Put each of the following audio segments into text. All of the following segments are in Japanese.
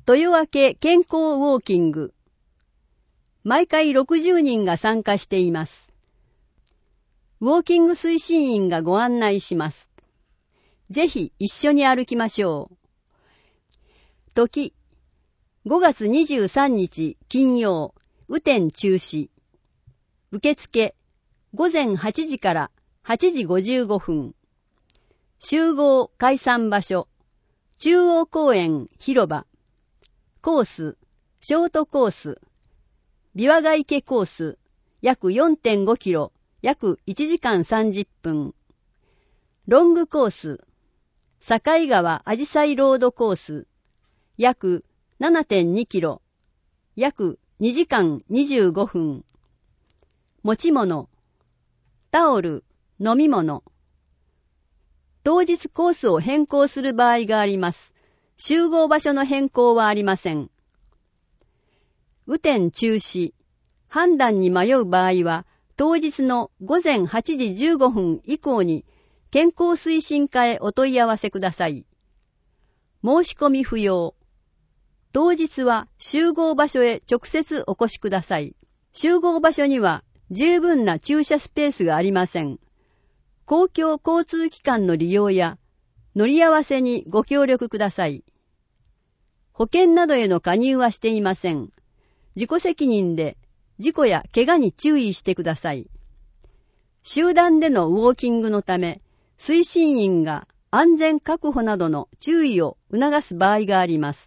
豊明健康ウォーキング。毎回60人が参加しています。ウォーキング推進員がご案内します。ぜひ一緒に歩きましょう。時、5月23日金曜、雨天中止。受付、午前8時から8時55分。集合解散場所、中央公園広場。コース、ショートコース。琵琶ヶ池コース、約 4.5 キロ、約1時間30分。ロングコース、境川あじさいロードコース、約 7.2 キロ、約2時間25分。持ち物、タオル、飲み物。当日コースを変更する場合があります。集合場所の変更はありません。雨天中止、判断に迷う場合は、当日の午前8時15分以降に健康推進課へお問い合わせください。申し込み不要。当日は集合場所へ直接お越しください。集合場所には十分な駐車スペースがありません。公共交通機関の利用や乗り合わせにご協力ください。保険などへの加入はしていません。自己責任で事故や怪我に注意してください。集団でのウォーキングのため、推進員が安全確保などの注意を促す場合があります。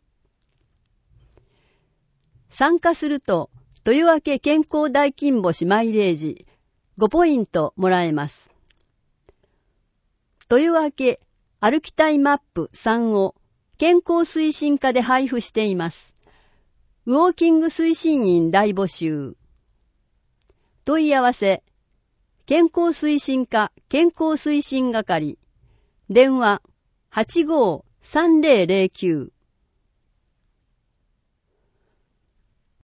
参加すると、豊明健康大金星マイレージ5ポイントもらえます。豊明歩きたいマップ3を健康推進課で配布しています。ウォーキング推進員大募集。問い合わせ、健康推進課健康推進係、電話 85-3009